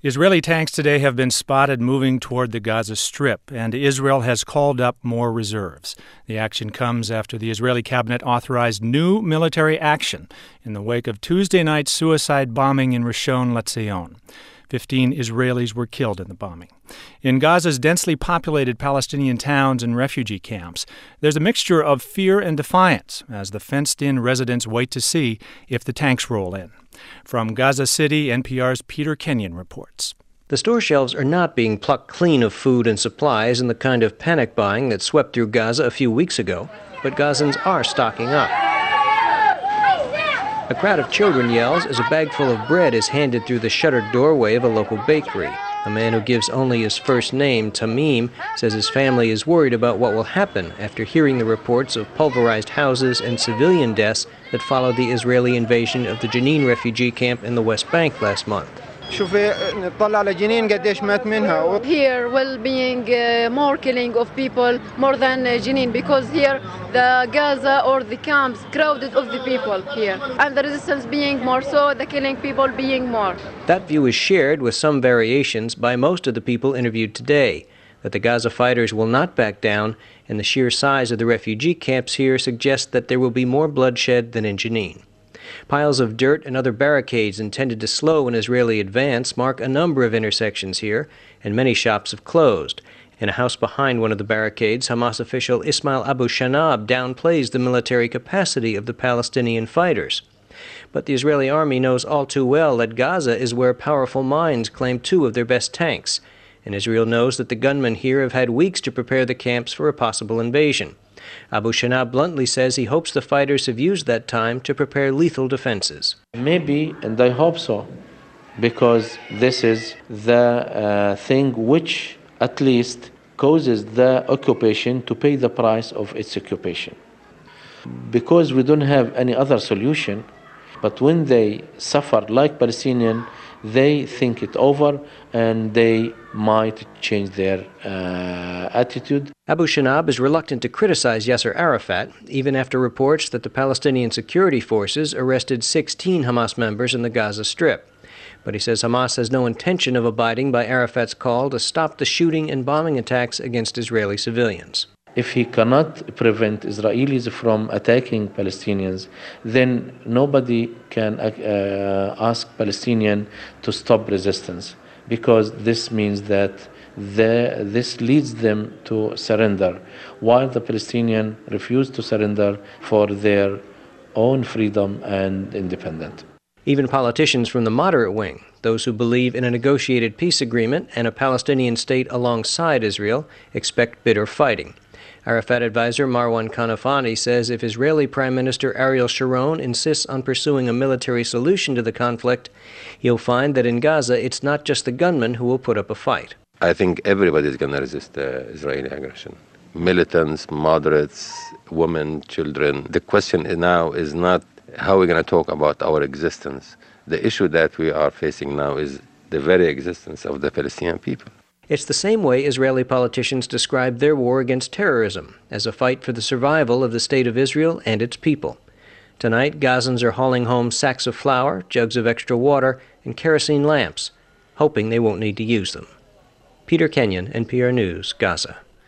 Israeli tanks today have been spotted moving toward the Gaza Strip, and Israel has called up more reserves. The action comes after the Israeli cabinet authorized new military action in the wake of Tuesday night's suicide bombing in Rishon LeZion. 15 Israelis were killed in the bombing. In Gaza's densely populated Palestinian towns and refugee camps, there's a mixture of fear and defiance as the fenced-in residents wait to see if the tanks roll in. From Gaza City, NPR's Peter Kenyon reports. The store shelves are not being plucked clean of food and supplies in the kind of panic buying that swept through Gaza a few weeks ago, but Gazans are stocking up. A crowd of children yells as a bag full of bread is handed through the shuttered doorway of a local bakery. A man who gives only his first name, Tamim, says his family is worried about what will happen after hearing the reports of pulverized houses and civilian deaths that followed the Israeli invasion of the Jenin refugee camp in the West Bank last month. Here will being more killing of people more than Jenin, because here the Gaza or the camps crowded of the people here, and the resistance being more, so the killing people being more. That view is shared with some variations by most of the people interviewed today, that the Gaza fighters will not back down, and the sheer size of the refugee camps here suggests that there will be more bloodshed than in Jenin. Piles of dirt and other barricades intended to slow an Israeli advance mark a number of intersections here, and many shops have closed. In a house behind one of the barricades, Hamas official Ismail Abu Shanab downplays the military capacity of the Palestinian fighters. But the Israeli army knows all too well that Gaza is where powerful minds claim 2 of their best tanks, and Israel knows that the gunmen here have had weeks to prepare the camps for a possible invasion. Abu Shanab bluntly says he hopes the fighters have used that time to prepare lethal defenses. Maybe, and I hope so, because this is the thing which at least causes the occupation to pay the price of its occupation. Because we don't have any other solution, but when they suffer like Palestinians, they think it over and they might change their attitude. Abu Shanab is reluctant to criticize Yasser Arafat, even after reports that the Palestinian security forces arrested 16 Hamas members in the Gaza Strip. But he says Hamas has no intention of abiding by Arafat's call to stop the shooting and bombing attacks against Israeli civilians. If he cannot prevent Israelis from attacking Palestinians, then nobody can ask Palestinians to stop resistance, because this means that this leads them to surrender, while the Palestinians refuse to surrender for their own freedom and independence. Even politicians from the moderate wing, those who believe in a negotiated peace agreement and a Palestinian state alongside Israel, expect bitter fighting. Arafat advisor Marwan Kanafani says if Israeli Prime Minister Ariel Sharon insists on pursuing a military solution to the conflict, he'll find that in Gaza it's not just the gunmen who will put up a fight. I think everybody is going to resist the Israeli aggression. Militants, moderates, women, children. The question now is not how we're going to talk about our existence. The issue that we are facing now is the very existence of the Palestinian people. It's the same way Israeli politicians describe their war against terrorism, as a fight for the survival of the State of Israel and its people. Tonight, Gazans are hauling home sacks of flour, jugs of extra water, and kerosene lamps, hoping they won't need to use them. Peter Kenyon, NPR News, Gaza.